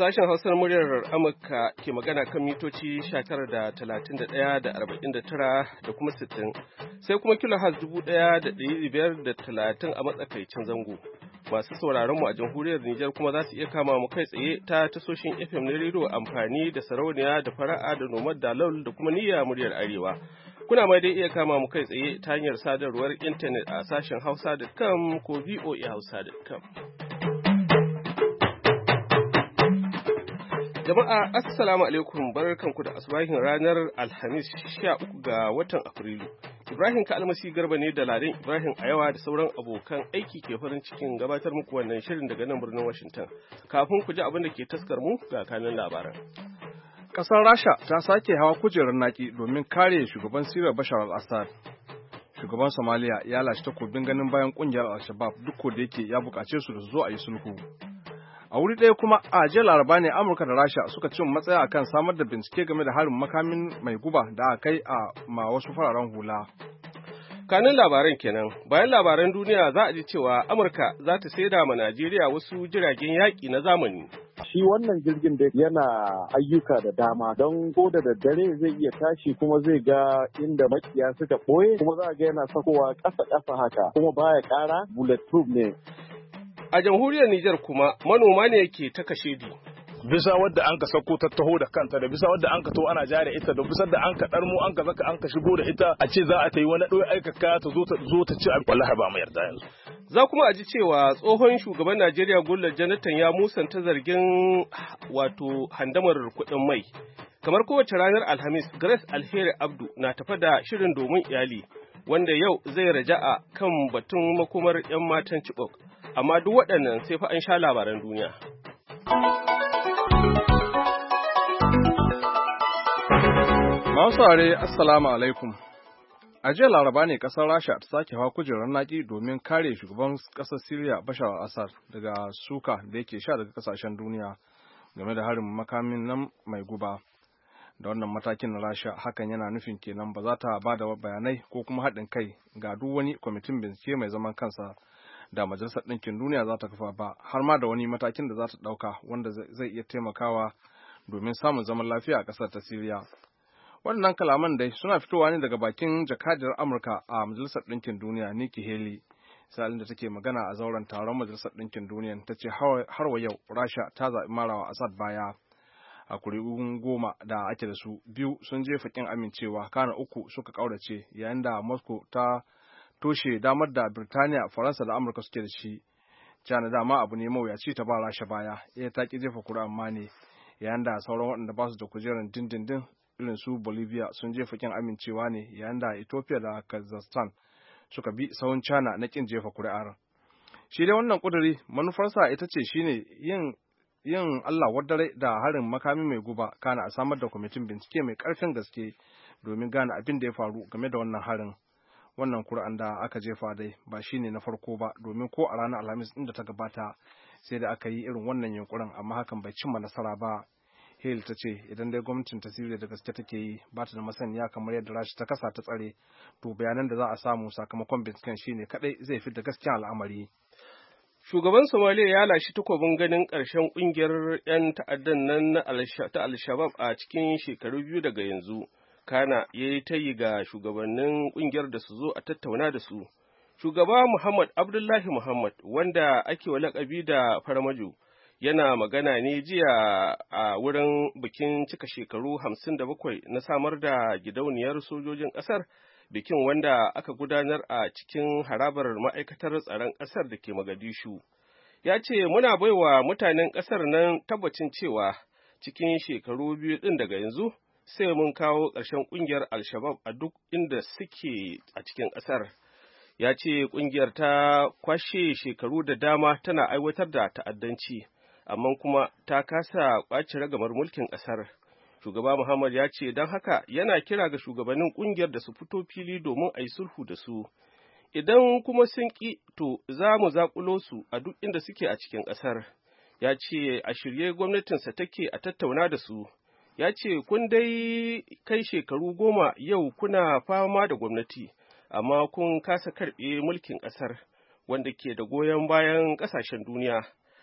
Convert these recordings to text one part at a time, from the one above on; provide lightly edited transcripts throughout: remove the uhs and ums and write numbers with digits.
Sashen Hausar muryar Amurka ke magana kan mitoci 19 da 31 da 49 da kuma 60, sai kuma kilohaz 1530 a matsakaicin zango. Masu sauraron mu a jamhuriyar Nijar kuma za su iya kama mu kai tsaye ta tasoshin FM na rediyo amfani da sarauniya da fara'a da nomad da laul da kuma niyya muryar Arewa. Kuna ma dai iya kama mu kai tsaye ta hanyar sadarwar intanet a sashen hausa.com ko voahausa.com. Jama'a assalamu alaikum, barkanku da asubahin ranar Alhamis 13 ga watan Afrilu. Ibrahim Kalmasi Garba ne da Ladan Ibrahim Ayawa da sauran abokan aiki ke farin cikin gabatar muku wannan shirin daga nan birnin Washington. Kafin ku ji abin da ke taskar mu ga kanin labaran. Ƙasar Rasha ta sake hawa kujerar naki domin kare shugaban Syria Bashar al-Assad. Shugaban Somalia ya lashe takobin ganin bayan kungiyar Al-Shabaab duk da yake ya bukace su da su zo a yi sulhu. A wuri ɗaya kuma a jiya Laraba ne Amurka da Rasha suka cin matsaya akan samar da bincike game da harin makamin mai guba da aka kai a wasu fararen hula. Kanin labaran kenan, bayan labaran duniya za a ji cewa Amurka za ta saida ma Najeriya wasu jiragen yaƙi na zamani. Shi wannan jirgin da yana ayyuka da dama don ko da daddare zai iya tashi kuma zai ga inda makiya suka ɓoye kuma za a ga yana sakowa ƙasa-ƙasa haka kuma baya ƙara bulletproof ne. A jamhuriyar Nijar kuma manoma ne ke ta kashedi. Bisa wadda an ka sauko ta taho da kanta da bisa wadda an ka to ana jare ita da bisa da an ka ɗarmo an ka zaka an ka shigo da ita a ce za a ta yi wani ɗoyi aikaka ta zo ta ci wallahi ba mu yarda yanzu. Za kuma a ji cewa tsohon shugaban Najeriya Goodluck Jonathan ya musanta zargin wato handamar kuɗin mai. Kamar kowace ranar Alhamis, Grace Alheri Abdu na tafa da shirin domin iyali wanda yau zai raja'a kan batun makomar 'yan matan Chibok. Amma duk waɗannan sai fa an sha labaran duniya. Masu saurare assalamu alaikum. A jiya Laraba ne ƙasar Rasha ta sake hawa kujerar naki domin kare shugaban ƙasar Syria Bashar al-Assad daga suka da yake sha daga ƙasashen duniya game da harin makamin nan mai guba. Da wannan matakin na Rasha hakan yana nufin kenan ba za ta ba da bayanai ko kuma haɗin kai ga duk wani kwamitin bincike mai zaman kansa da Majalisar Ɗinkin Duniya za ta kafa ba, har ma da wani matakin da za ta ɗauka wanda zai iya taimakawa domin samun zaman lafiya a ƙasar ta Siriya. Waɗannan kalaman dai suna fitowa ne daga bakin jakadiyar Amurka a Majalisar Ɗinkin Duniya Nikki Haley, sa'ilin da take magana a zauren taron Majalisar Ɗinkin Duniya ta ce har wa yau Rasha ta zaɓi marawa Assad baya. A kuri'un 10 da ake da su, 2 sun jefa ƙin amincewa, kana 3 suka ƙaurace, yayin da Moscow ta toshe damar da Birtaniya, Faransa da Amurka suke da shi. China dama abu ne mawuyaci ta ba Rasha baya, ta ki jefa kuri'a amma ne, yayin da sauran waɗanda ba su da kujerar dindindin irin su Bolivia sun jefa kin amincewa ne, yayin da Ethiopia da Kazakhstan suka bi sahun China na kin jefa kuri'ar. Shi dai wannan kuduri manufarsa ita ce shine yin Allah wadare da harin makami mai guba, kana a samar da kwamitin bincike mai ƙarfin gaske domin gane abin da ya faru game da wannan harin. Wannan Kur'an da aka jefa dai ba shi ne na farko ba, domin ko a ranar Alhamis ɗin da ta gabata sai da aka yi irin wannan yunkurin, amma hakan bai cimma nasara ba. Hale ta ce idan dai gwamnatin ta Siriya da gaske take yi ba ta da masaniya kamar yadda Rasha ta kasa ta tsare, to bayanan da za a samu sakamakon binciken shine kadai zai fi da gaskiyar al'amari. Shugaban Somalia ya lashe takobin ganin ƙarshen ƙungiyar 'yan ta'addan nan ta Al-Shabaab a cikin shekaru 2 daga yanzu. Kana ya yi tayi ga shugabannin ƙungiyar da su zo a tattauna da su. Shugaba Muhammad Abdullahi Muhammad, wanda ake wa laƙabi da Farmajo, yana magana ne jiya a wurin bikin cika shekaru 57 na samar da gidauniyar sojojin ƙasar, bikin wanda aka gudanar a cikin harabar ma'aikatar tsaron ƙasar da ke Mogadishu. Ya ce muna baiwa mutanen ƙasar nan tabbacin cewa cikin shekaru 2 ɗin daga yanzu, sai mun kawo ƙarshen ƙungiyar Al-Shabaab a duk inda suke a cikin ƙasar. Ya ce ƙungiyar ta kwashe shekaru da dama tana aiwatar da ta'addanci, amma kuma ta kasa ƙwace ragamar mulkin ƙasar. Shugaba Muhammad ya ce don haka yana kira ga shugabannin ƙungiyar da su fito fili domin a yi sulhu da su. Idan kuma sun ƙi, to za mu zaƙulo su a duk inda suke a cikin ƙasar. Ya ce a shirye gwamnatinsa take a tattauna da su. Ya ce kun dai kai shekaru 10 yau kuna fama da gwamnati, amma kun kasa karɓe mulkin ƙasar, wanda ke da goyon bayan ƙasashen duniya.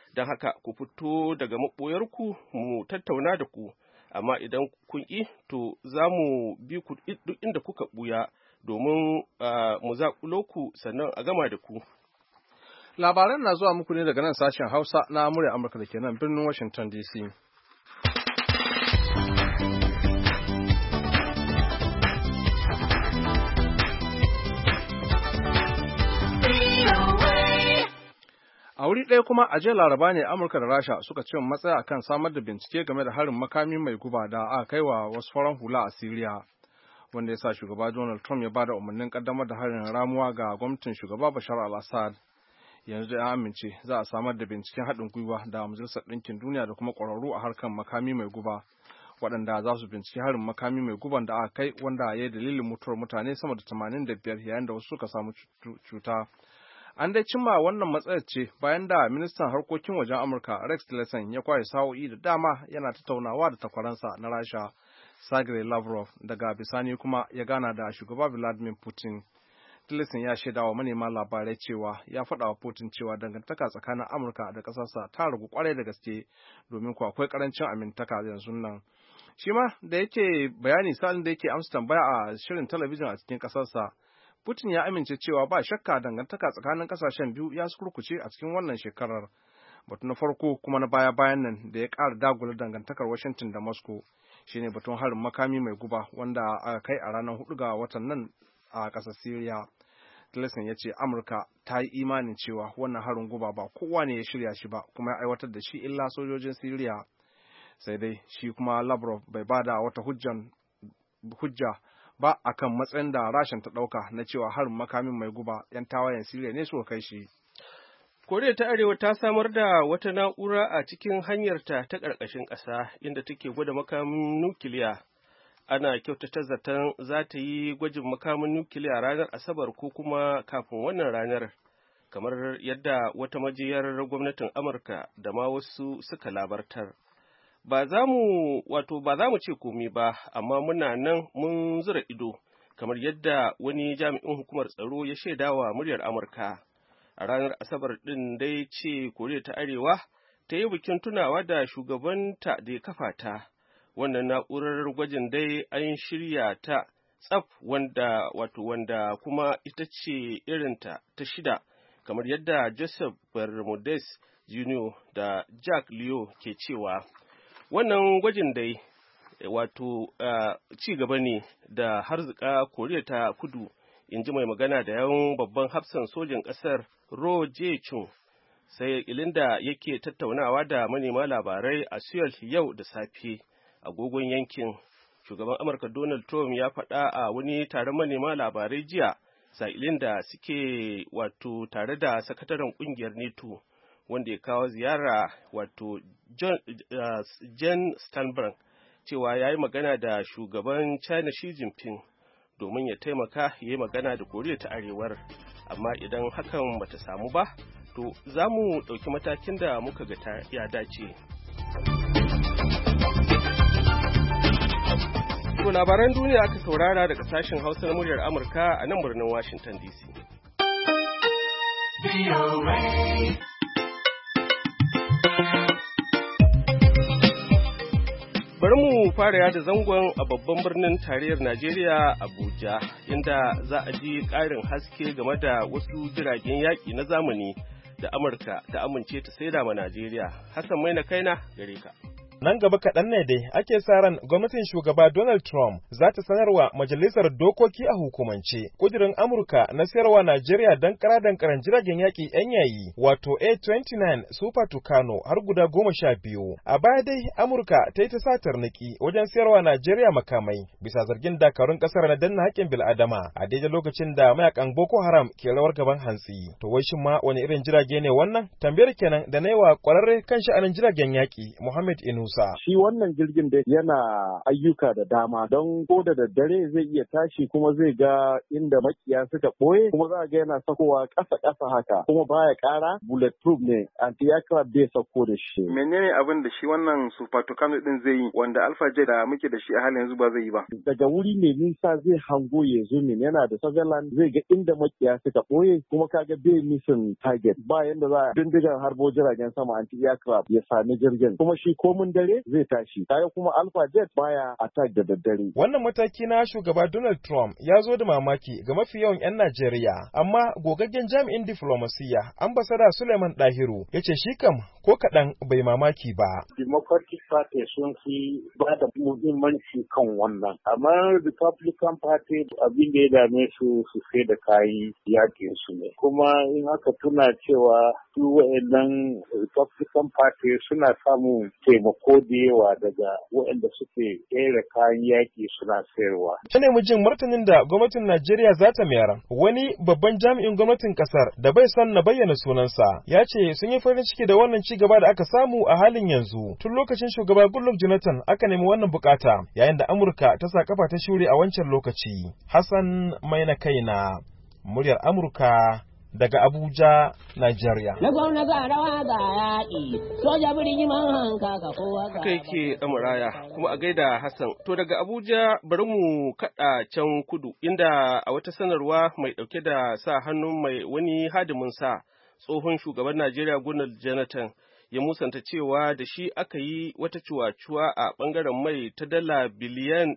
Don haka ku fito daga maɓoyarku mu tattauna da ku, amma idan kun ƙi to za mu bi ku duk inda kuka ɓuya domin mu zaƙulo ku sannan a gama da ku. Labaran na zuwa muku ne daga nan sashen Hausa na murya Amurka da ke nan birnin Washington DC. A wuri ɗaya kuma a jiya Laraba ne Amurka da Rasha suka ce matsaya akan samar da bincike game da harin makami mai guba da aka kai wa wasu farar hula a Siriya, wanda ya sa shugaba Donald Trump ya ba da umarnin kaddamar da harin ramuwa ga gwamnatin shugaba Bashar al-Assad. Yanzu da ya amince za a samar da binciken haɗin gwiwa da Majalisar Ɗinkin Duniya da kuma ƙwararru a harkar makami mai guba, waɗanda za su binciki harin makami mai guban da aka kai wanda ya yi dalilin mutuwar mutane sama da 85 yayin da wasu suka samu cuta. An dai cimma wannan matsayar ce bayan da ministan harkokin wajen Amurka Rex Tillerson ya kwashe sa'o'i da dama yana tattaunawa da takwaransa na Rasha Sergei Lavrov, daga bisani kuma ya gana da shugaba Vladimir Putin. Tillerson ya shaida wa manema labarai cewa ya faɗa wa Putin cewa dangantaka tsakanin Amurka da ƙasarsa ta ragu kwarai da gaske domin ko akwai ƙarancin amintaka yanzu nan. Shi ma da yake bayani sa'in da yake amsa tambaya a shirin talabijin a cikin ƙasarsa, Putin ya amince cewa ba shakka dangantaka tsakanin kasashen biyu ya kurkuce a cikin wannan shekarar. Batu na farko kuma na baya-bayan nan da ya ƙara dagula dangantakar Washington da Moscow shine batun harin makami mai guba wanda aka kai a ranar 4 ga watan nan a ƙasar Syria. Tillerson ya ce Amurka ta yi imanin cewa wannan harin guba ba kowa ne ya shirya shi ba kuma ya aiwatar da shi illa sojojin Syria. Sai dai shi kuma Lavrov bai bada wata hujja ba a kan matsayin da Rashan ta ɗauka na cewa harin makamin mai guba 'yan tawayen Siriya ne suka kai shi. Koriya ta Arewa ta samar da wata na'ura a cikin hanyarta ta ƙarƙashin ƙasa inda take gwada makamin nukiliya. Ana kyautata zaton za ta yi gwajin makamin nukiliya ranar Asabar ko kuma kafin wannan ranar, kamar yadda wata majiyar gwamnatin Amurka da ma wasu suka labartar. Ba za mu ce komai ba, amma muna nan mun zura ido, kamar yadda wani jami'in hukumar tsaro ya shaidawa muryar Amurka. A ranar Asabar ɗin dai ce Koriya ta Arewa ta yi bikin tunawa da shugabanta da ya kafa ta. Wannan na'urar gwajin dai an shirya ta tsaf wanda kuma ita ce irinta ta shida, kamar yadda Joseph Bermudez Jr. da Jack Leo ke cewa. Wannan gwajin dai ci gaba ne da harzika Koriya ta Kudu, in ji mai magana da yawan babban hafsan sojin ƙasar Ro Jae-chung, sai ilinda yake tattaunawa da manema labarai a Seoul yau da safe agogon yankin. Shugaban Amurka Donald Trump ya faɗa a wani taron manema labarai jiya sa'ilin da suke tare da sakataren ƙungiyar NATO wanda ya kawo ziyara Jen Stoltenberg cewa ya yi magana da shugaban China Xi Jinping domin ya taimaka ya yi magana da Koriya ta Arewar, amma idan hakan bata samu ba to za mu ɗauki matakin da muka ga ya dace. To labaran duniya aka saurara daga sashen Hausa na muryar Amurka a nan birnin Washington DC. Bari mu fara yada zangon a babban birnin tarayyar Najeriya Abuja, inda za a ji ƙarin haske game da wasu jiragen yaƙi na zamani da Amurka ta amince ta saida ma Najeriya. Hassan Maina Kaina gare ka. Nan gaba kaɗan ne dai ake sa ran gwamnatin shugaba Donald Trump za ta sanarwa majalisar dokoki a hukumance ƙudurin Amurka na sayarwa Najeriya don karan jiragen yaƙi 'yan yayi wato A-29 Super Tucano har guda 12. A baya dai Amurka ta yi ta sa tarnaki wajen sayarwa Najeriya makamai bisa zargin dakarun ƙasar na danna haƙƙin bil'adama a daidai lokacin da mayakan Boko Haram ke rawar gaban hantsi. To wai shin ma wani irin jirage ne wannan? Tambayar kenan da na yi wa ƙwararre kan sha'anin jiragen yaƙi Muhammad Inu rusa. Shi wannan jirgin da yana ayyuka da dama don ko da daddare zai iya tashi kuma zai ga inda makiya suka ɓoye kuma za ga yana sakowa ƙasa haka kuma baya ƙara bulletproof ne anti-aircraft bai sako da shi. Menene abin da shi wannan Super Tucano din zai yi wanda Alpha Jet da muke da shi a halin yanzu ba zai yi ba? Daga wuri mai nisa zai hango ya zoom in yana da surveillance zai ga inda makiya suka ɓoye kuma kaga bai mission target ba yanda za a bindigar harbo jiragen sama anti-aircraft ya sami jirgin kuma shi komin dare zai tashi. Kaga kuma Alpha Jet baya attack da daddare. Wannan mataki na shugaba Donald Trump ya zo da mamaki ga mafi yawan 'yan Najeriya, amma gogaggen jami'in diflomasiyya ambasada Suleiman Dahiru ya ce shi kam ko kaɗan bai mamaki ba. Democratic Party sun fi ba da muhimmanci kan wannan, amma Republican Party abin da ya dame su sai da kayi yakin su ne. Kuma in aka tuna cewa su wa'annan Republican Party suna samun taimako da yawa daga waɗanda suke ƙera kayan yaki suna sayarwa. Ta nemi jin martanin da gwamnatin Najeriya za ta mayar. Wani babban jami'in gwamnatin ƙasar da bai son na bayyana sunansa ya ce sun yi farin ciki da wannan ci gaba da aka samu a halin yanzu. Tun lokacin shugaba Goodluck Jonathan aka nemi wannan bukata yayin da Amurka ta sa kafa ta shure a wancan lokaci. Hassan Maina Kaina, muryar Amurka daga Abuja, Nigeria. Na gwamna ga rawa ga yaƙi, soja birni man hanka ka kowa ga. Kai ke Amuraya, kuma a gaida Hassan. To daga Abuja bari mu kaɗa can kudu, inda a wata sanarwa mai ɗauke da sa hannun mai wani hadimin sa tsohon shugaban Najeriya Goodluck Jonathan ya musanta cewa da shi aka yi wata cuwa-cuwa a ɓangaren mai ta dala biliyan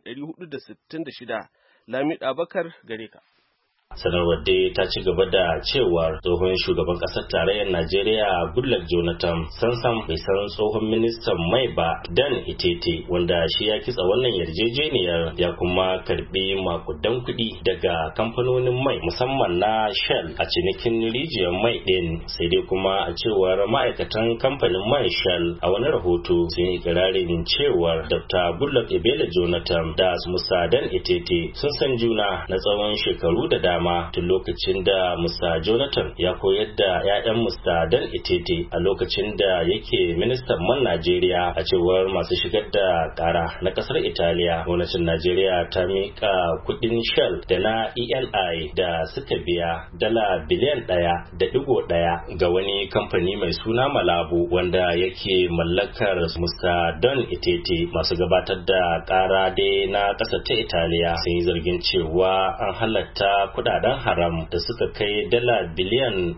466. Lamid Abakar gare ka. Sanarwar dai ta ci gaba da cewar tsohon shugaban ƙasar tarayyar Najeriya Goodluck Jonathan sansan bai san tsohon ministan mai ba Dan Itete wanda shi ya kitsa wannan yarjejeniyar ya kuma karbi makudan kuɗi daga kamfanonin mai musamman na Shell a cinikin rijiyar mai ɗin, sai dai kuma a cewar ma'aikatan kamfanin mai Shell a wani rahoto sun yi ikirarin cewar Dr. Goodluck Ebele Jonathan da Musa Dan Itete sun san juna na tsawon shekaru da dama tun lokacin da Musa Jonathan ya koyar da 'ya'yan Musa Dan Itete a lokacin da yake ministan man Najeriya. A cewar masu shigar da kara na kasar Italiya, gwamnatin Najeriya ta miƙa kuɗin Shell da na ELI da suka biya dala biliyan 1.1 ga wani kamfani mai suna Malabo wanda yake mallakar Musa Dan Itete. Masu gabatar da kara dai na ƙasar ta Italiya sun yi zargin cewa an halatta kuɗaɗen haram da suka kai dala biliyan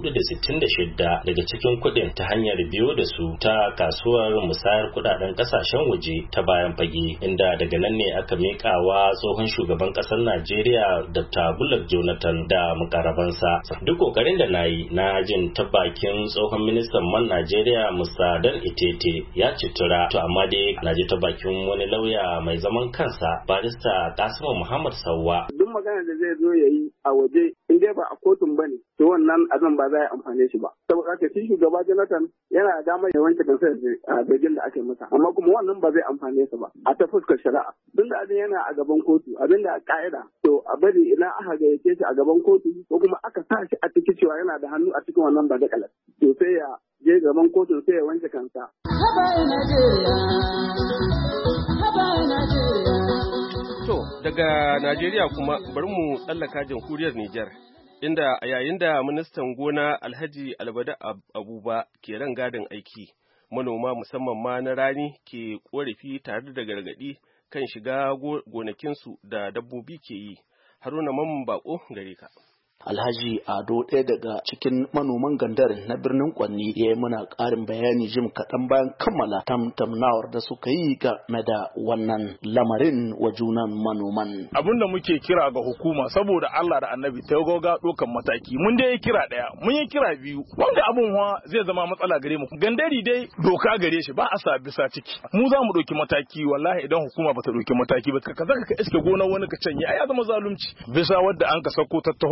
466 daga cikin kuɗin ta hanyar biyo da su ta kasuwar musayar kuɗaɗen ƙasashen waje ta bayan fage, inda daga nan ne aka miƙawa tsohon shugaban ƙasar Najeriya Dr. Goodluck Jonathan da mukarabansa. Duk ƙoƙarin da nayi na jin ta bakin tsohon ministan man Najeriya Musa Dan Itete ya citura, to amma dai na ji ta bakin wani lauya mai zaman kansa barista Kasimu Muhammad Sawwa. Duk magana da zai zo ya yi a waje in dai ba a kotun ba ne to wannan abin ba za a amfane shi ba, saboda haka shi shugaba Jonathan yana da damar ya wanke kansa a zargin da aka yi masa, amma kuma wannan ba zai amfane sa ba a ta fuskar shari'a. Tun da abin yana a gaban kotu, abin da a ka'ida to a bari idan aka gayyace shi a gaban kotu ko kuma aka sa shi a ciki cewa yana da hannu a cikin wannan ba da kalas to sai ya je gaban kotun sai ya wanke kansa. To, daga Najeriya kuma bari mu tsallaka jamhuriyar Nijar, inda a yayin da ministan gona Alhaji Albada Abuba ke ran gadin aiki, manoma musamman ma na rani ke korafi tare da gargaɗi kan shiga gonakinsu da dabbobi ke yi. Haruna Mamman Bako gare ka. Alhaji Ado ɗaya daga cikin manoman gandar na birnin Kwanni ya yi muna ƙarin bayani jim kaɗan bayan kammala tamtamnawar da suka yi game da wannan lamarin wa junan manoman. Abin da muke kira ga hukuma saboda Allah da Annabi ta goga ɗaukan mataki. Mun dai yi kira ɗaya, mun yi kira biyu. Wanda abun zai zama matsala gare mu. Gandari dai doka gare shi ba a sa bisa ciki. Mu za mu ɗauki mataki wallahi idan hukuma bata ɗauki mataki ba ka iske gonar wani ka canye ai ya zama zalunci. Bisa wadda an ka sako ta taho da kanta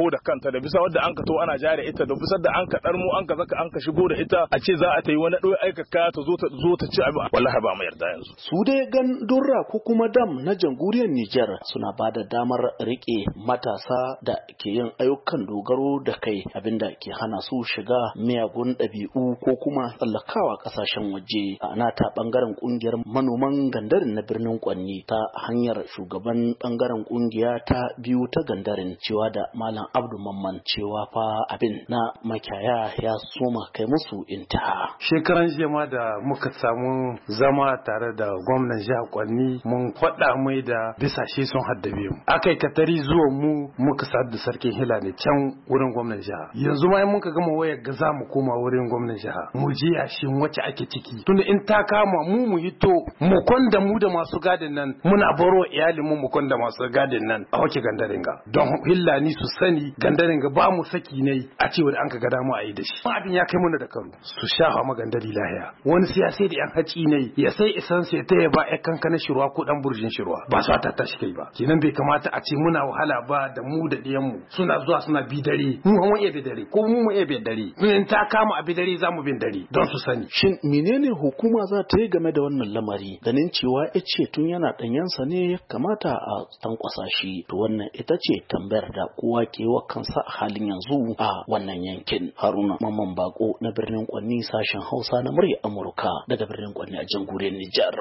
ta da bisa wadda an ka to ana jare ita da bisa da an ka darmo an ka zaka an ka shigo da ita a ce za a ta yi wani ɗoyi aikaka ta zo ta ci abin wallahi ba mu yarda yanzu. Su dai gandurra ko kuma dam na jamhuriyar Nijar suna ba da damar rike matasa da ke yin ayyukan dogaro da kai abinda ke hana su shiga miyagun ɗabi'u ko kuma tsallakawa ƙasashen waje. A nata ɓangaren ƙungiyar manoman gandarin na birnin Kwanni ta hanyar shugaban ɓangaren ƙungiya ta biyu ta gandarin cewa da Malam Abdu Mamman cewa fa abin na makiyaya ya soma kai musu intaha. Shekaran jiya ma da muka samu zama tare da gwamnan jihar Kwanni mun faɗa mai da bisashe sun haddabe mu. Akai katari zuwa mu muka sadu da sarkin Hila ne can wurin gwamnan jiha. Yanzu ma in muka gama wayar ga za mu koma wurin gwamnan jiha. Mu je yashin wacce ake ciki. Tunda in ta kama mu hito mu kwanda mu da masu gadin nan muna baro iyalin mu kwanda masu gadin nan a wake gandarin ga. Don Hilla ni su sani gandarin ga ba mu saki ne a ce wanda an ka gada mu a yi da shi. Abin ya kai mana da karu. Su sha magandari lahiya. Wani siyasai da yan haci ne ya sai isan sai ta ba ya kankana shirwa ko dan burjin shirwa ba su ta tashi kai ba kenan bai kamata a ce muna wahala ba da mu da ɗiyan mu suna zuwa suna bi dare mu hawan iya bi dare ko mu iya bi dare in ta kama a bi dare za mu bin dare don su sani. Shin menene hukuma za ta yi game da wannan lamari ganin cewa ce tun yana ɗanyensa ne ya kamata a tankwasa shi to wannan ita ce tambayar da kowa ke wa kansa a halin yanzu a wannan yankin. Haruna Mamman Bako na birnin Kwanni sashen Hausa na murya Amurka daga birnin Kwanni a jamhuriyar Nijar.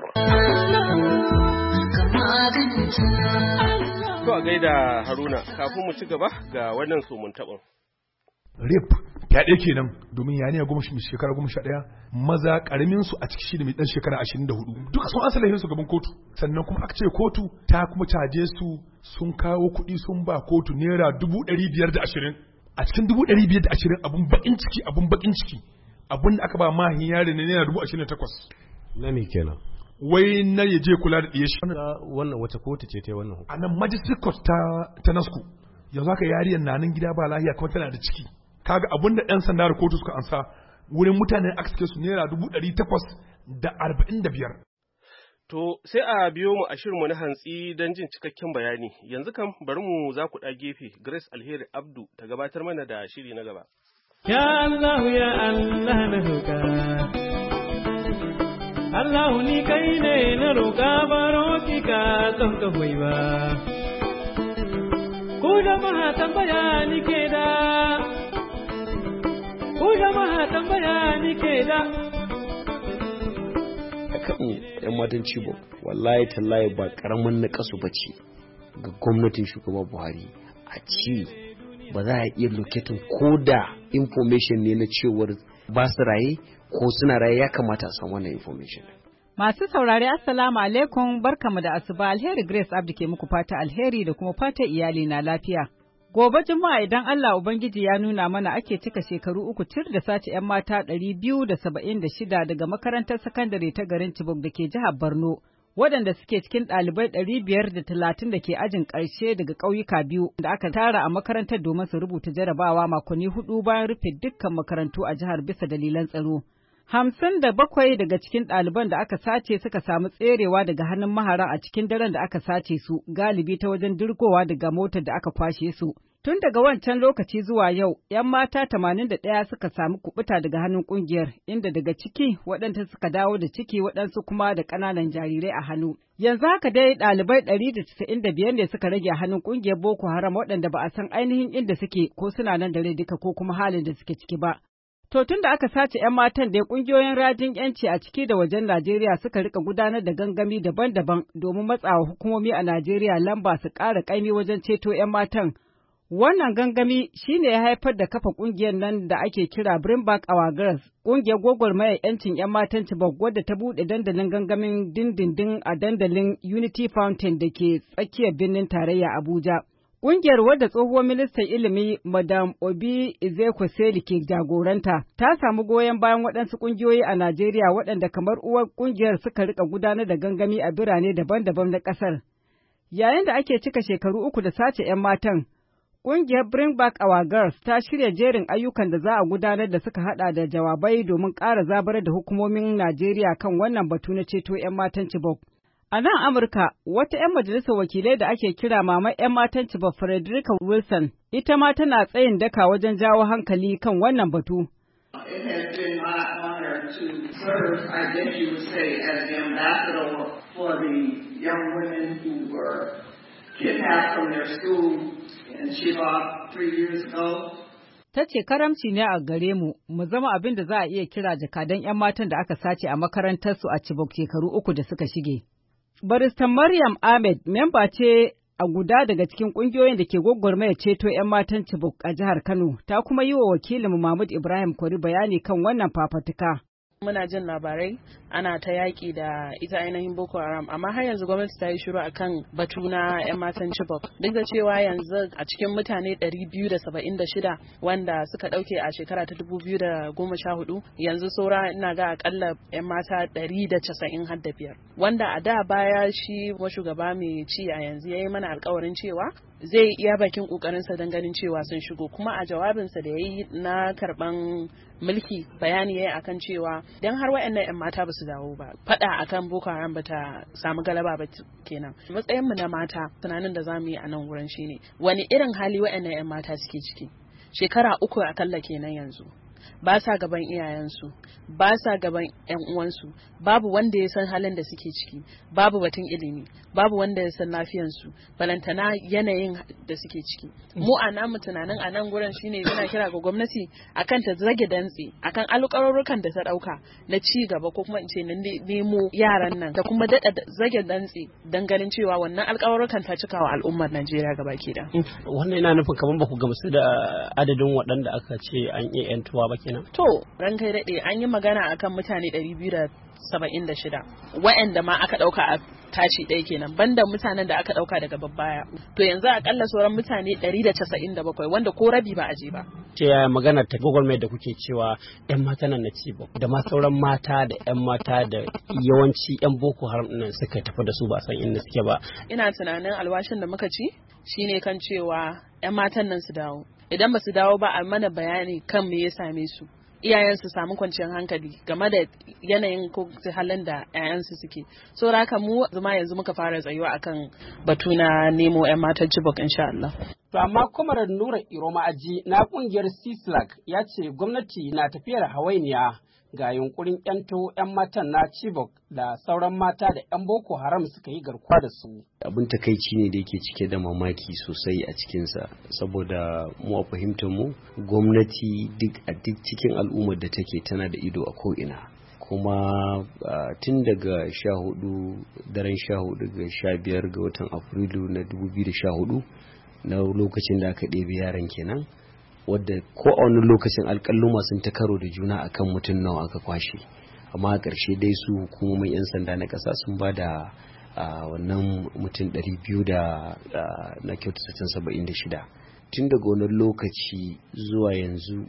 To a gaida Haruna kafin mu ci gaba ga wannan somun taɓin. Rip fyaɗe kenan domin ya ne shekara 11 maza karamin su a ciki shi da mai dan shekara 24 duka sun asalahin su gaban kotu sannan kuma aka ce kotu ta kuma caje su sun kawo kuɗi sun ba kotu naira 520 a cikin 520 abun bakin ciki abun da aka ba mahin yare ne naira 28 na me kenan wai na ya je kula da ɗiye shi wannan wace kotu ce ta wannan a nan magistrate court ta Nasku yanzu haka yariyar na nan gida ba lahiya kuma tana da ciki kaga abin da 'yan sanda da kotu suka ansa wurin mutane aka suke su naira 845. To sai a biyo mu a shirinmu na hantsi don jin cikakken bayani yanzu kan bari mu za ku ɗa gefe Grace Alheri Abdu ta gabatar mana da shiri na gaba. Ya Allah na roƙa Allah ni kai ne na roƙa baro ki ka don ka hoyi ba ku jama'a tambaya ni ke da kan yan matan Chibok wallahi tallahi ba karamin na kasu bace ga gwamnatin shugaba Buhari a ci ba za a iya locating ko da information ne na cewar ba su raye ko suna raye ya kamata a san wannan information. Masu saurari assalamu alaikum barkamu da asuba alheri Grace Abdi ke muku fata alheri da kuma fata iyali na lafiya. Gobe Juma'a idan Allah Ubangiji ya nuna mana ake cika shekaru 3 tir da sace 'yan mata 276 daga makarantar sakandare ta garin Chibok da ke jihar Borno, waɗanda suke cikin ɗalibai 530 da ke ajin ƙarshe daga ƙauyuka biyu da aka tara a makarantar domin su rubuta jarabawa makonni 4 bayan rufe dukkan makarantu a jihar bisa dalilan tsaro. 57 daga cikin ɗaliban da aka sace suka samu tserewa daga hannun mahara a cikin daren da aka sace su, galibi ta wajen dirgowa daga motar da aka kwashe su. Tun daga wancan lokaci zuwa yau, 'yan mata 81 suka samu kubuta daga hannun ƙungiyar, inda daga ciki waɗanda suka dawo da ciki waɗansu kuma da ƙananan jarirai a hannu. Yanzu haka dai ɗalibai 195 ne suka rage a hannun ƙungiyar Boko Haram waɗanda ba a san ainihin inda suke ko suna nan da rai duka ko kuma halin da suke ciki ba. To tun da aka sace 'yan matan da ƙungiyoyin rajin 'yanci a ciki da wajen Najeriya suka rika gudanar da gangami daban-daban domin matsawa hukumomi a Najeriya lamba su ƙara ƙaimi wajen ceto 'yan matan. Wannan gangami shi ne ya haifar da kafa ƙungiyar nan da ake kira Bring Back Our Girls, ƙungiyar gwagwarmayar 'yancin 'yan matan Chibok wadda ta buɗe dandalin gangamin dindindin a dandalin Unity Fountain da ke tsakiyar birnin tarayya Abuja. Ƙungiyar wadda tsohuwar ministan ilimi Madam Obi Ezekwesili ke jagoranta ta samu goyon bayan waɗansu ƙungiyoyi a Najeriya waɗanda kamar uwar ƙungiyar suka rika gudanar da gangami a birane daban-daban na ƙasar. Yayin da ake cika shekaru 3 da sace 'yan matan, ƙungiyar Bring Back Our Girls ta shirya jerin ayyukan da za a gudanar da suka haɗa da jawabai domin ƙara zabar da hukumomin Najeriya kan wannan batu na ceto 'yan matan Chibok. A nan Amurka, wata 'yan majalisar wakilai da ake kira Mama 'yan matan Chibok Frederica Wilson, ita ma tana tsayin daka wajen jawo hankali kan wannan batu. It has been my honor to serve, I guess you would say, as the ambassador for the young women who were kidnapped from their school in Chibok 3 years ago. Ta ce karamci ne a gare mu zama abin da za a iya kira jakadan 'yan matan da aka sace a makarantarsu a Chibok shekaru 3 da suka shige. Barista Maryam Ahmed memba ce a guda daga cikin ƙungiyoyin da ke gwagwarmaya ceto 'yan matan Chibok a jihar Kano, ta kuma yi wa wakilinmu Mahmud Ibrahim Kwari bayani kan wannan fafatuka. Muna jin labarai ana ta yaƙi da ita ainihin Boko Haram, amma har yanzu gwamnati ta yi shiru akan batu na 'yan matan Chibok. Duk da cewa yanzu a cikin mutane 276 wanda suka ɗauke a shekara ta 2014, yanzu saura ina ga akalla 'yan mata 195. Wanda a da baya shi shugaba mai ci a yanzu ya yi mana alkawarin cewa zai iya bakin kokarinsa don ganin cewa sun shigo, kuma a jawabinsa da ya yi na karban mulki bayani ya yi akan cewa don har waɗannan 'yan mata ba su dawo ba, faɗa akan Boko Haram ba ta samu galaba ba kenan. Matsayinmu na mata tunanin da za mu yi a nan wurin shine wani irin hali waɗannan 'yan mata suke ciki. Shekara 3 akalla kenan yanzu. Ba sa gaban iyayensu, ba sa gaban 'yan uwansu, babu wanda ya san halin da suke ciki, babu batun ilimi, babu wanda ya san lafiyansu, balantana yanayin da suke ciki. Mu a namu tunanin a nan gurin shine muna kira ga gwamnati akan ta zage dantse akan alƙawarrukan da ta ɗauka na ci gaba, ko kuma in ce na nemo yaran nan, da kuma daɗa zage dantse don ganin cewa wannan alƙawarrukan ta cika wa al'ummar Najeriya gaba ki da. Wannan yana nufin kamar ba ku gamsu da adadin waɗanda aka ce an iya 'yantuwa ba kenan. To, ran kai daɗe an yi magana akan mutane 276 waɗanda ma aka ɗauka a tashi ɗaya kenan, banda mutanen da aka ɗauka daga babbaya. To yanzu akalla sauran mutane 197 wanda ko rabi ba a je ba. Ce ya magana ta gwagwarmai da kuke cewa 'yan mata nan na Chibok da ma sauran mata da 'yan mata da yawanci 'yan Boko Haram nan suka tafi da su ba san inda suke ba. Ina tunanin alwashin da muka ci shine kan cewa 'yan matan nan su dawo. Idan ba su dawo ba a mana bayani kan me ya same su, iyayen su samu kwanciyar hankali game da yanayin ko halin da 'ya'yansu suke. So haka mu zuma yanzu muka fara tsayuwa akan batu na nemo 'yan matan Chibok insha Allah. To amma Kwamarar Nura Iroma Aji na kungiyar CISLAC ya ce gwamnati na tafiyar hawainiya ga yunkurin 'yanto 'yan matan na Chibok da sauran mata da 'yan Boko Haram suka yi garkuwa da su. Abin takaici ne da yake cike da mamaki sosai a cikinsa, saboda mu a fahimtar mu gwamnati a duk cikin al'ummar da take tana da ido a ko'ina. Kuma tun daga daren 14 ga 15 ga watan Afrilu na 2014 na lokacin da aka ɗebe yaran kenan, wadda ko a wani lokacin alƙalluma sun ta karo da juna akan mutum nawa aka kwashe, amma a ƙarshe dai su hukumomin 'yan sanda na ƙasa sun ba da wannan mutum 200 da na kyautata 76. Tun daga wani lokaci zuwa yanzu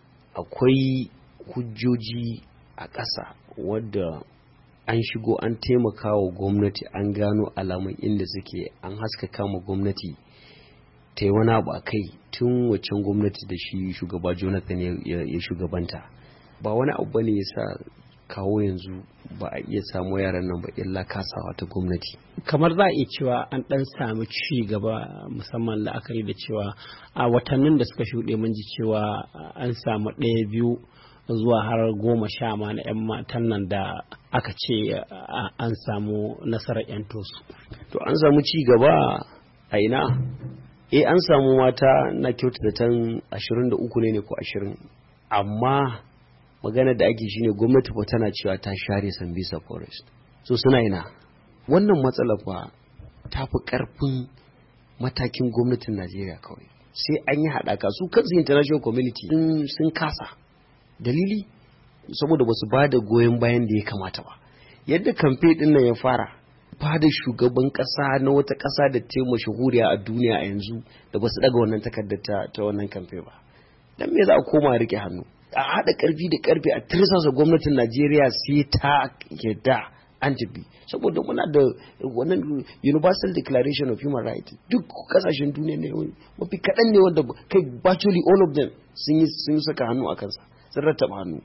akwai hujjoji a ƙasa wadda an shigo an taimaka wa gwamnati, an gano alamun inda suke, an haskaka ma gwamnati ta yi wani abu a kai tun waccan gwamnati da shi shugaba Jonathan ya shugabanta. Ba wani abu bane ya sa kawo yanzu ba a iya samu yaran nan ba illa kasawa ta gwamnati. Kamar za a iya cewa an ɗan sami ci gaba, musamman la'akari da cewa a watannin da suka shuɗe mun ji cewa an samu 1-2 zuwa har 10 ma na 'yan matan nan da aka ce an samu nasarar 'yanto su. To an samu ci gaba a ina? An samu mata na kyautata 23 ne ko 20, amma magana da ake shine gwamnati fa tana cewa ta share Sambisa Forest. So suna ina? Wannan matsala fa ta fi karfin matakin gwamnatin Najeriya kawai. Sai an yi haɗaka, su kansu international community sun kasa. Dalili? Saboda ba su ba da goyon bayan da ya kamata ba. Yadda kamfe ɗin nan ya fara, fada shugaban kasa na wata kasa da ta mashahuriya a duniya a yanzu da ba su daga wannan takardar ta wannan kamfe ba. Dan me za a koma rike hannu? A haɗa ƙarfi da ƙarfe a tirsasa gwamnatin Najeriya sai ta yadda an tafi. Saboda muna da wannan Universal Declaration of Human Rights. Duk kasashen duniya ne mafi kaɗan ne wanda kai virtually all of them sun yi saka hannu a kansa, sun rattaba hannu.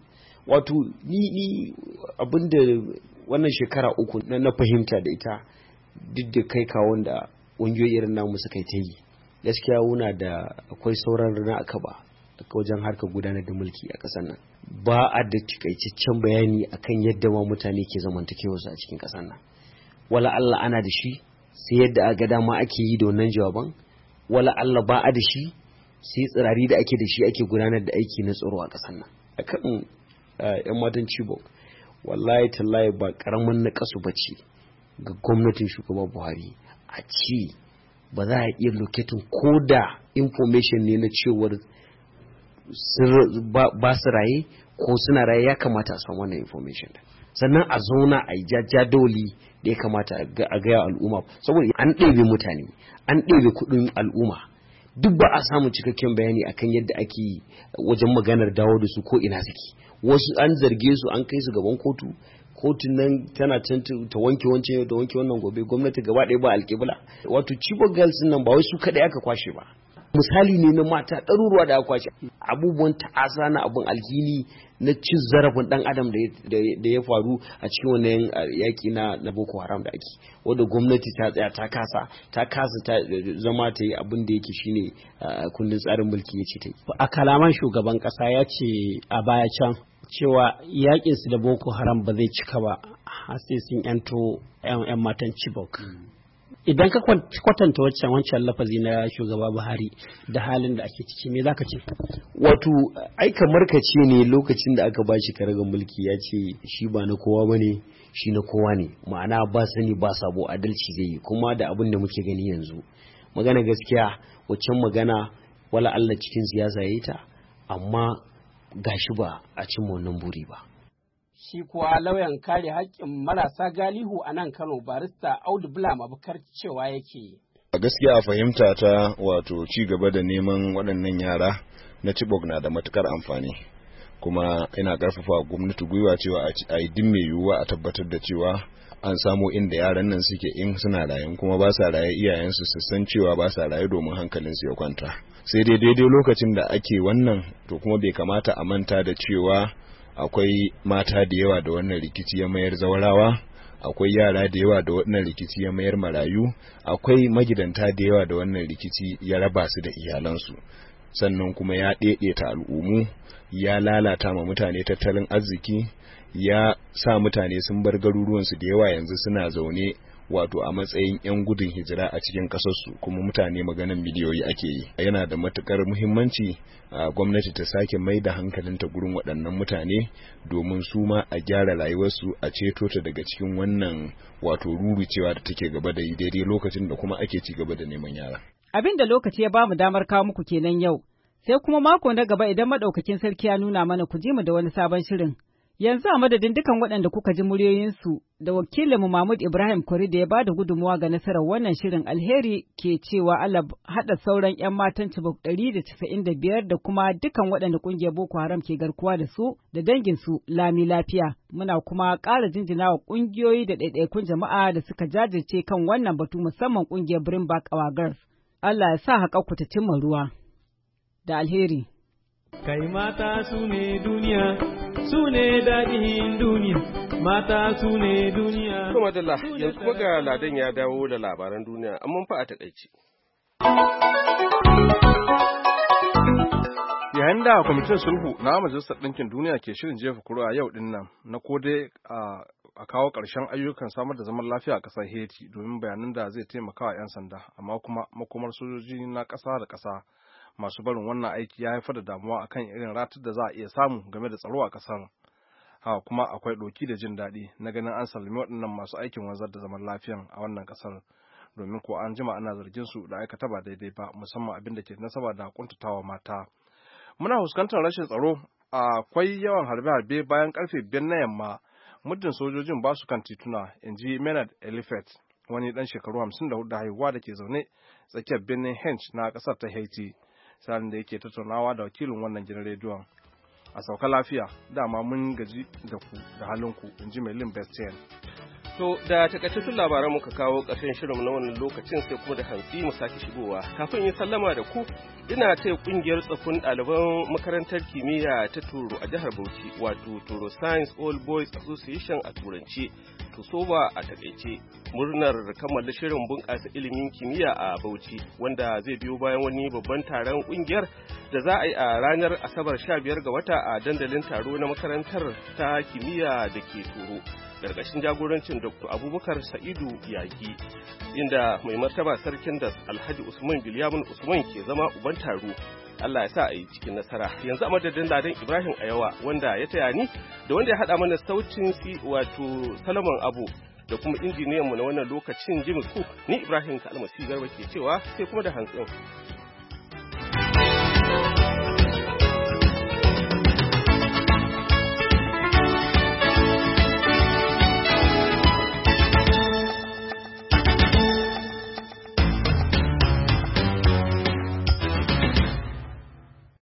wato ni abinda wannan shekara uku na fahimta da ita duk da kai kawon da ƙungiyoyi irin namu suka yi ta yi, gaskiya wuna da akwai sauran rana aka ba wajen harkar gudanar da mulki a ƙasar nan. Ba a da takaitaccen bayani akan yadda ma mutane ke zamantakewarsu a cikin ƙasar nan. Wala Allah ana da shi sai yadda aga dama ake yi da wannan jawaban, wala Allah ba a da shi sai tsirari da ake da shi ake gudanar da aiki na tsaro a ƙasar nan. Akan yan matan Chibok, wallahi tallahi ba karamin na kasu bace ga gwamnatin shugaba Buhari a ci ba za a iya locating ko da information ne na cewar ba su raye ko suna raye, ya kamata a san wannan information. Sannan a zauna a yi jadawali da ya kamata a gaya al'umma, saboda an ɗebe mutane, an ɗebe kuɗin al'umma, duk ba a samun cikakken bayani akan yadda ake wajen maganar dawo da su ko ina suke. Wasu an zarge su an kai su gaban kotu, kotun nan tana can ta wanke wancan da wanke wannan gobe, gwamnati gaba ɗaya ba alƙibla. Wato Chibok girls nan ba wai su kaɗai aka kwashe ba, misali ne na mata ɗaruruwa da aka kwashe. Abubuwan ta'asa na abun alhini na cin zarafin ɗan adam da ya faru a cikin wannan yaƙi na Boko Haram da ake, wanda gwamnati ta tsaya ta kasa ta zama ta yi abin da yake shine kundin tsarin mulki ya ce ta yi. A kalaman shugaban ƙasa ya ce a baya can cewa yaƙin su da Boko Haram ba zai cika ba har sai sun yanto 'yan matan Chibok. Idan ka kwatanta wancan lafazi na shugaba Buhari da halin da ake ciki, me zaka ce? Wato ai kamar ka ce ne lokacin da aka bashi karagar mulki ya ce shi ba na kowa bane, shi na kowa ne, ma'ana ba sani ba sabo, adalci zai yi. Kuma da abin da muke gani yanzu, magana gaskiya waccan magana wala Allah cikin siyasa yayi ta, amma gashi ba a cimma wannan buri ba. Shi kuwa lauyan kare haƙƙin marasa galihu a nan Kano, barista Audu Bulam Abubakar cewa yake. A gaskiya a fahimta ta, wato ci gaba da neman waɗannan yara na Chibok na da matukar amfani, kuma ina ƙarfafa gwamnati gwiwa cewa a yi din mai yiwuwa a tabbatar da cewa an samu inda yaran nan suke in suna raye, kuma ba sa raye iyayensu su san cewa ba sa raye domin hankalinsu ya kwanta. Sai dai daidai lokacin da ake wannan, to kuma bai kamata a manta da cewa akwai mata da yawa da wannan rikici ya mayar zawarawa, akwai yara da yawa da wannan rikici ya mayar marayu, akwai magidanta da yawa da wannan rikici ya raba su da iyalansu, sannan kuma ya ɗaiɗaita al'ummu, ya lalata ma mutane tattalin arziki, ya sa mutane sun bar garuruwansu da yawa yanzu suna zaune wato a matsayin 'yan gudun hijira a cikin ƙasarsu, kuma mutane maganan miliyoyi ake yi. Yana da matukar muhimmanci a gwamnati ta sake mai da hankalinta gurin waɗannan mutane domin su ma a gyara rayuwarsu, a ceto ta daga cikin wannan wato rurucewa da take gaba da yi daidai lokacin da kuma ake ci gaba da neman yara. Abin da lokaci ya bamu damar kawo muku kenan yau, sai kuma mako na gaba idan madaukakin sarki ya nuna mana ku ji mu da wani sabon shirin. Yanzu a madadin dukan waɗanda kuka ji muryoyinsu da wakilinmu Mahmud Ibrahim Kwari da ya ba da gudunmawa ga nasarar wannan shirin, alheri ke cewa Allah haɗa sauran 'yan matan Chibok 195 da kuma dukan waɗanda ƙungiyar Boko Haram ke garkuwa da su da danginsu lami lafiya. Muna kuma ƙara jinjina wa ƙungiyoyi da ɗaiɗaikun jama'a da suka jajirce kan wannan batu, musamman ƙungiyar Bring Back Our Girls. Allah ya sa haƙarku ta cimma ruwa. Da alheri. Kai mata su ne duniya, su ne daɗin duniya, mata su ne duniya. Kuma da yanzu kuma ga Ladan ya dawo da labaran duniya, amma fa a taƙaice. Yayin da kwamitin sulhu na Majalisar Ɗinkin Duniya ke shirin jefa kuri'a yau ɗin nan na kodai a kawo ƙarshen ayyukan samar da zaman lafiya a ƙasar Haiti domin bayanan da zai taimaka wa 'yan sanda, amma kuma makomar sojoji na ƙasa da ƙasa masu barin wannan aiki ya haifar da damuwa akan irin ratar da za a iya samu game da tsaro a ƙasar. Haka kuma akwai ɗoki da jin daɗi na ganin an sallami waɗannan masu aikin wanzar da zaman lafiyan a wannan ƙasar, domin ko an jima ana zargin su da aikata ba daidai ba, musamman abin da ke nasaba da kuntatawa mata. Muna fuskantar rashin tsaro, akwai yawan harbe-harbe bayan karfe 5 na yamma, muddin sojojin ba su kan tituna, in ji Menard Elifet, wani ɗan shekaru 54 da haihuwa da ke zaune tsakiyar birnin Hench na ƙasar ta Haiti, salin da yake tattaunawa da wakilin wannan gidan rediyon. A sauka lafiya, dama mun gaji da ku da halinku, in ji Melin Bestian. To da takaitattun labaran muka kawo ƙarshen shirin na wannan lokacin sai kuma da hantsi mu sake shigowa. Kafin yin sallama da ku, ina taya ƙungiyar tsakun ɗaliban makarantar kimiyya ta Toro a jihar Bauchi, wato Toro Science All Boys Association a Turanci, TUSOBA a takaice, murnar kammala shirin bunƙasa ilimin kimiyya a Bauchi, wanda zai biyo bayan wani babban taron ƙungiyar da za a yi a ranar Asabar 15 ga wata a dandalin taro na makarantar ta kimiyya da ke Toro. Gargashin jagorancin Dr. Abubakar Sa'idu Yaki, inda mai martaba sarkin da Alhaji Usman Bilyamin Usman ke zama uban taro. Allah ya sa a yi cikin nasara. Yanzu a madadin Ladan Ibrahim Ayawa wanda ya taya ni da wanda ya haɗa mana sautin wato Salomon Abu da kuma injiniyanmu na wannan lokacin Jimmy Cook, ni Ibrahim Kalmasi Garba ke cewa sai kuma da hantsin.